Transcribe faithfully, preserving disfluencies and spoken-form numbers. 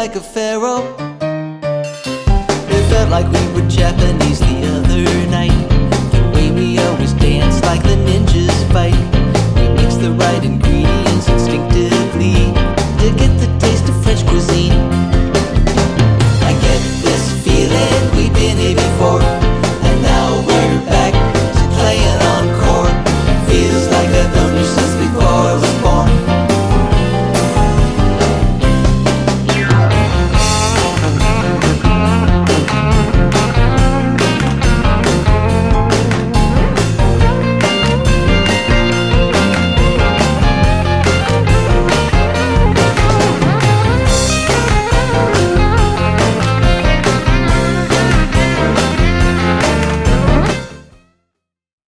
like a pharaoh. It felt like we were Japanese the other night. The way we always dance like the ninjas fight. We mix the right ingredients